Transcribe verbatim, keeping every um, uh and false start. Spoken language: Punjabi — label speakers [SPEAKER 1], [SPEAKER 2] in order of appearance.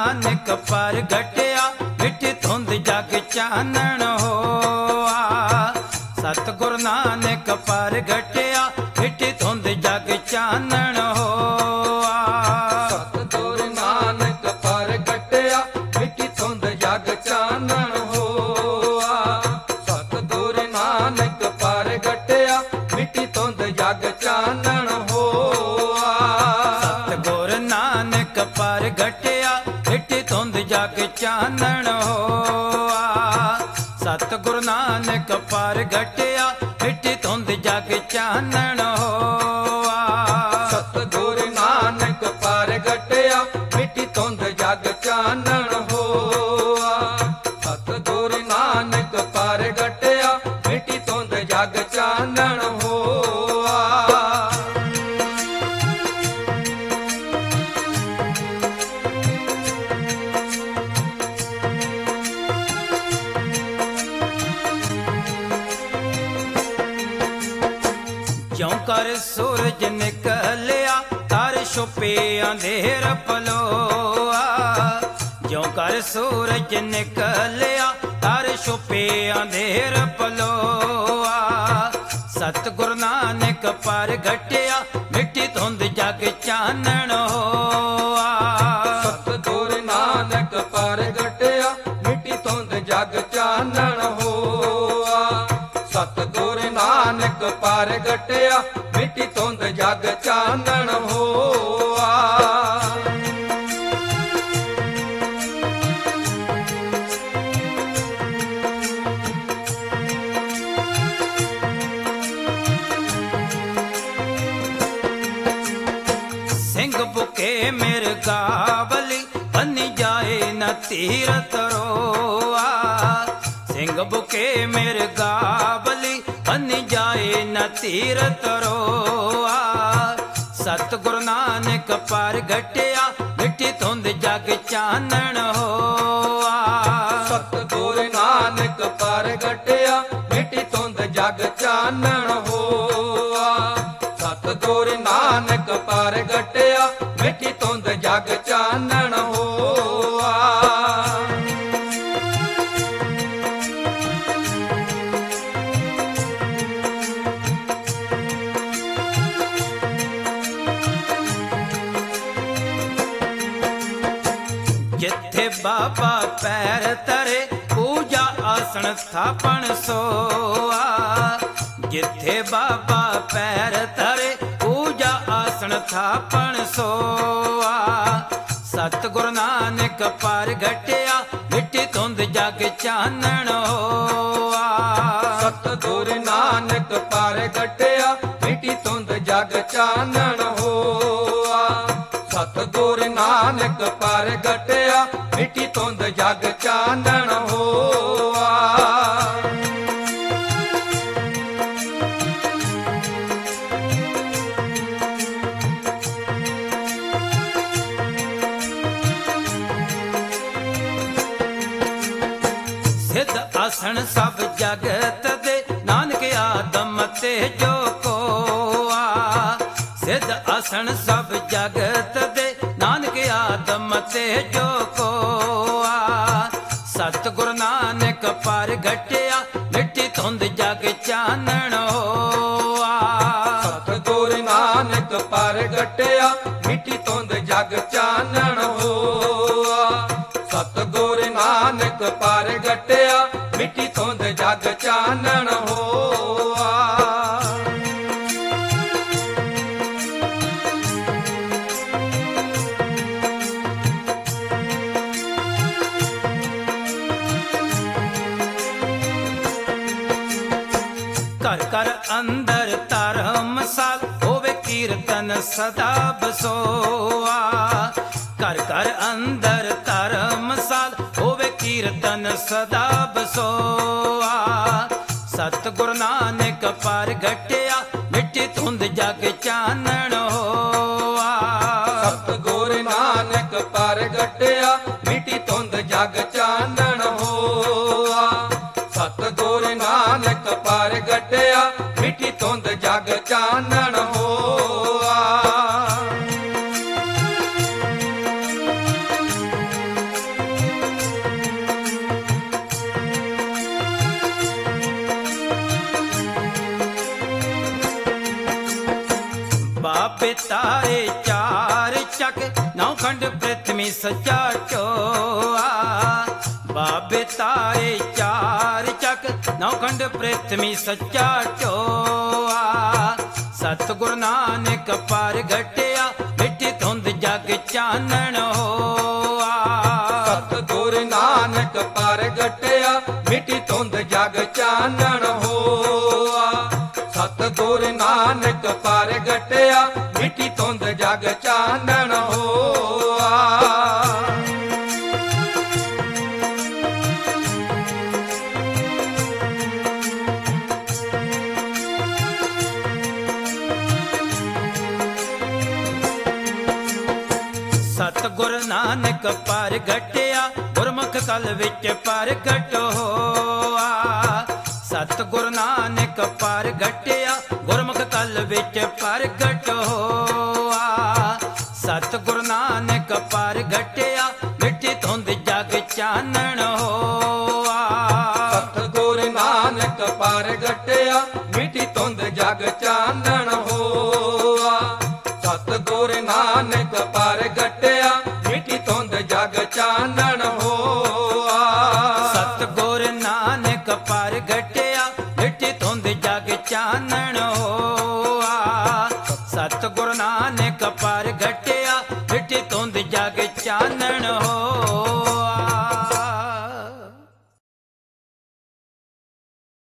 [SPEAKER 1] ਨਾਨਕ ਪ੍ਰਗਟਿਆ, ਮਿੱਠੀ ਧੁੰਦ ਜਗ ਚਾਨਣ ਹੋਆ। ਸਤਿਗੁਰ ਨਾਨਕ ਪ੍ਰਗਟਿਆ, ਮਿੱਠੀ ਧੁੰਦ ਜਗ ਚਾਨਣ ਹੋਆ।
[SPEAKER 2] ਸਤਿਗੁਰ ਨਾਨਕ ਪ੍ਰਗਟਿਆ, ਮਿੱਠੀ ਧੁੰਦ ਜਗ ਚਾਨਣ ਹੋਆ। ਸਤਿਗੁਰ ਨਾਨਕ ਪ੍ਰਗਟਿਆ, ਮਿੱਠੀ ਧੁੰਦ ਜਗ ਚਾਨਣ ਹੋਆ।
[SPEAKER 1] ਸਤਿਗੁਰ ਨਾਨਕ ਪ੍ਰਗਟਿਆ, ਮਿੱਠੀ ਧੁੰਦ ਜਗ ਚਾਨਣ ਹੋਆ। ਸਤਿਗੁਰ ਨਾਨਕ ਪ੍ਰਗਟਿਆ, ਮਿੱਠੀ ਧੁੰਦ ਜਗ ਚਾਨਣ ਹੋਆ।
[SPEAKER 2] ਸਤਿਗੁਰ ਨਾਨਕ ਪ੍ਰਗਟਿਆ, ਮਿੱਠੀ ਧੁੰਦ ਜਗ ਚਾਨਣ ਹੋਆ। ਸਤਿਗੁਰ ਨਾਨਕ ਪ੍ਰਗਟਿਆ, ਮਿੱਠੀ ਧੁੰਦ ਜਗ ਚਾਨਣ ਹੋਆ।
[SPEAKER 1] ਜਿਉਂ ਕਰ ਸੂਰਜ ਨਿਕਲਿਆ, ਤਰ ਛੁਪੇ ਅੰਧੇਰ ਪਲੋਆ। ਜਿਉਂ ਕਰ ਸੂਰਜ ਨਿਕਲਿਆ, ਤਰ ਛੁਪੇ ਅੰਧੇਰ ਪਲੋਆ। ਸਤਿਗੁਰ ਨਾਨਕ ਪ੍ਰਗਟਿਆ, ਮਿੱਠੀ ਧੁੰਦ ਜਗ ਚਾਨਣ ਹੋਆ।
[SPEAKER 2] ਸਤਿਗੁਰ ਨਾਨਕ ਪ੍ਰਗਟਿਆ, ਮਿੱਠੀ ਧੁੰਦ ਜਗ ਚਾਨਣ ਹੋਆ। ਸਤਿਗੁਰ ਨਾਨਕ ਪ੍ਰਗਟਿਆ, ਮਿੱਠੀ ਧੁੰਦ ਜਗ ਚਾਨਣ ਹੋਆ।
[SPEAKER 1] ਸਿੰਘ ਬੁਕੇ ਮਿਰਗਾਵਲੀ, ਬੰਨੀ ਜਾਏ ਨ ਤੀਰ ਤਰੋਆ। ਸਿੰਘ ਬੁਕੇ ਮਿਰਗਾਵਲੀ, ਬੰਨੀ ਜਾਏ ਨ ਤੀਰ ਤਰੋਆ। ਸਤਿਗੁਰ ਨਾਨਕ ਪ੍ਰਗਟਿਆ, ਮਿੱਠੀ ਧੁੰਦ ਜਗ ਚਾਨਣ ਹੋਆ।
[SPEAKER 2] ਸਤਿਗੁਰ ਨਾਨਕ ਪ੍ਰਗਟਿਆ, ਮਿੱਠੀ ਧੁੰਦ ਜਗ ਚਾਨਣ ਹੋਆ। ਸਤਿਗੁਰ ਨਾਨਕ ਪ੍ਰਗਟਿਆ, ਮਿੱਠੀ ਧੁੰਦ ਜਗ ਚਾਨਣ ਹੋਆ।
[SPEAKER 1] ਜਿੱਥੇ ਬਾਬਾ ਪੈਰ ਧਰੇ, ਪੂਜਾ ਆਸਣ ਸਥਾਪਨ ਸੋਆ। ਜਿੱਥੇ ਬਾਬਾ ਪੈਰ ਧਰੇ, ਪੂਜਾ ਆਸਣ ਸਥਾਪਨ ਸੋਆ। ਸਤਿਗੁਰ ਨਾਨਕ ਪ੍ਰਗਟਿਆ, ਮਿੱਠੀ ਧੁੰਦ ਜਗ ਚਾਨਣ ਹੋਆ।
[SPEAKER 2] ਸਤਿਗੁਰ ਨਾਨਕ ਪ੍ਰਗਟਿਆ, ਮਿੱਠੀ ਧੁੰਦ ਜਗ ਚਾਨਣ ਹੋਆ। ਸਤਿਗੁਰ ਨਾਨਕ ਪ੍ਰਗਟਿਆ, ਮਿੱਠੀ ਧੁੰਦ ਜਗ ਚਾਨਣ ਹੋਆ।
[SPEAKER 1] ਸਿੱਧ ਆਸਣ ਸਭ ਜਗਤ ਦੇ, ਨਾਨਕ ਆਦਮ ਤੇ ਜੋ ਕੋਆ। ਸਿੱਧ ਆਸਣ ਸਭ ਜਗਤ ਦੇ, ਨਾਨਕ ਆਦਮ ਤੇ ਜੋ ਕੋਆ। ਸਤਿਗੁਰ ਨਾਨਕ ਪ੍ਰਗਟਿਆ, ਮਿੱਠੀ ਧੁੰਦ ਜਗ ਚਾਨਣ ਹੋਆ।
[SPEAKER 2] ਸਤਿਗੁਰ ਨਾਨਕ ਪ੍ਰਗਟਿਆ, ਮਿੱਠੀ ਧੁੰਦ ਜਗ ਚਾਨਣ ਹੋਆ। ਸਤਿਗੁਰ ਨਾਨਕ ਪ੍ਰਗਟਿਆ, ਮਿੱਠੀ ਧੁੰਦ ਜਗ ਚਾਨਣ ਹੋਆ।
[SPEAKER 1] ਘਰ ਘਰ ਅੰਦਰ ਧਰਮਸਾਲ, ਹੋਵੇ ਕੀਰਤਨ ਸਦਾ ਬਸੋਆ। ਘਰ ਘਰ ਅੰਦਰ ਧਰਮਸਾਲ, ਹੋਵੇ ਕੀਰਤਨ ਸਦਾ ਬਸੋਆ। ਸਤਿਗੁਰ ਨਾਨਕ ਪ੍ਰਗਟਿਆ, ਮਿੱਠੀ ਧੁੰਦ ਜਗ ਚਾਨਣ ਹੋਆ।
[SPEAKER 2] ਸਤਿਗੁਰ ਨਾਨਕ ਪ੍ਰਗਟਿਆ, ਮਿੱਠੀ ਧੁੰਦ ਜਗ ਚਾਨਣ ਹੋਆ। ਸਤਿਗੁਰ ਨਾਨਕ ਪ੍ਰਗਟਿਆ, ਮਿੱਠੀ ਧੁੰਦ ਜਗ ਚਾਨਣ ਹੋਆ।
[SPEAKER 1] ਖੰਡ ਪ੍ਰਿਥਵੀ ਸੱਚਾ ਚੋਆ ਬਾਬੇ ਤਾਰੇ ਚਾਰ ਚੱਕ ਨੌ ਖੰਡ ਪ੍ਰਿਥਵੀ ਸੱਚਾ ਚੋਆ ਸਤਿਗੁਰ ਨਾਨਕ ਪਰ ਘਟਿਆ ਮਿੱਟੀ ਧੁੰਦ ਜਗ ਚਾਨਣ ਹੋਆ
[SPEAKER 2] ਸਤਿਗੁਰ ਨਾਨਕ ਪਰ ਗਟਿਆ ਮਿੱਟੀ ਧੁੰਦ ਜਗ ਚਾਨਣ ਹੋਆ ਸਤਿਗੁਰ ਨਾਨਕ ਪਰ ਗਟਿਆ ਮਿੱਟੀ ਧੁੰਦ ਜਗ ਚਾਨਣ ਹੋਆ
[SPEAKER 1] ਸਤਿਗੁਰ ਨਾਨਕ ਪਰ ਘਟਿਆ ਗੁਰਮੁਖ ਕਲ ਵਿੱਚ ਪ੍ਰਗਟ ਹੋਆ ਸਤਿਗੁਰ ਨਾਨਕ ਪਰ ਘਟਿਆ ਗੁਰਮੁਖ ਕਲ ਵਿੱਚ ਪ੍ਰਗਟ ਹੋਆ ਸਤਿਗੁਰ ਨਾਨਕ ਪਰ ਘਟਿਆ ਮਿੱਟੀ ਧੁੰਦ ਜਗ ਚਾਨਣ ਹੋਆ
[SPEAKER 2] ਸਤਿਗੁਰ ਨਾਨਕ ਪਰ ਗਟਿਆ ਮਿੱਟੀ ਧੁੰਦ ਜਗ ਚਾਨਣ ਹੋਆ ਸਤਿਗੁਰ ਨਾਨਕ ਪਰ ਗਟਿਆ ਮਿੱਟੀ ਧੁੰਦ ਜਗ ਚਾਨਣ ਹੋਆ
[SPEAKER 1] ਸਤਿਗੁਰ ਨਾਨਕ ਪਰ ਘਟਿਆ ਮਿੱਟੀ ਧੁੰਦ ਜਗ ਚਾਨਣ ਹੋਆ ਸਤਿਗੁਰ ਨਾਨਕ